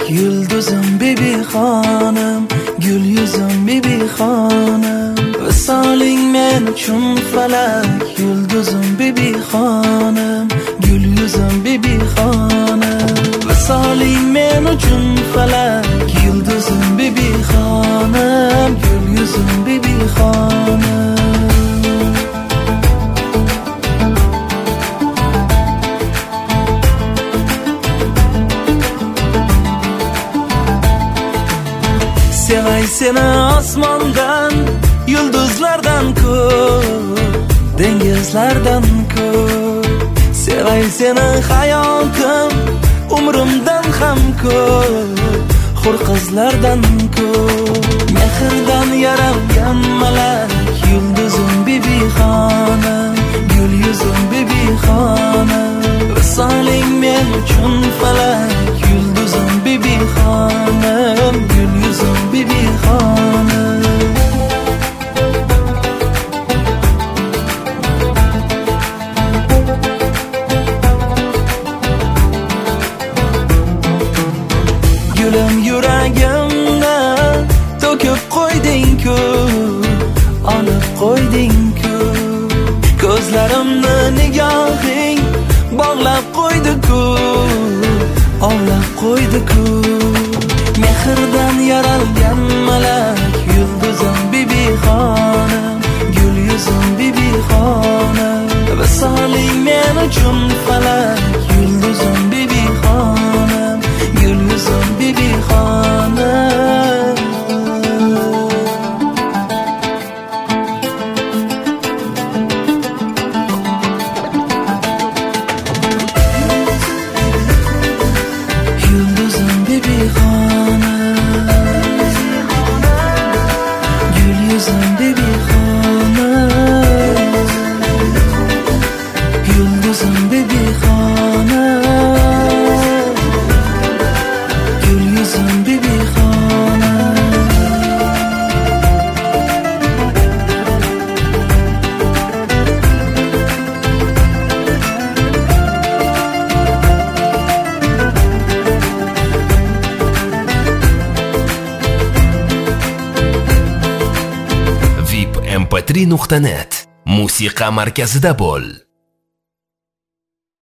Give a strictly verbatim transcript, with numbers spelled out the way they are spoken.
yulduzim bibi xonim, gul yuzim bibi xonim. Visoling men uchun falak, yulduzim bibi xonim, gul yuzim bibi xonim. Visoling men uchun falak, yulduzim bibi xonim, gul yuzim bibi xonim. Sevay seni osmondan, yulduzlardan ko'p, dengizlardan ko'p. Sevay seni hayotim, umrimdan ham ko'p, hur qizlardan ko'p. Mehrdan yaralgan malak, yulduzim bibi xonim, gul yuzim bibi xonim. Visoling men uchun falak, yulduzim bibi xonim, gul yuzim bibi xonim. Gulim yuragimni to'kib qo'yding-ku, olib qo'yding-ku. Ko'zlarimni nigohing bog'lab qo'ydi-ku, ovlab qo'ydi-ku. Mehrdan yaralgan malak, yulduzim bibi xonim, gul yuzim bibi xonim. Visoling men uchun falak, yulduzim bibi xonim, gul yuzim bibi xonim. Yulduzim bibi xonim, gul yuzim bibi xonim. Yulduzim bibi xonim, gul yuzim bibi xonim. vip m p три nuqta net musiqa markazida bo'l.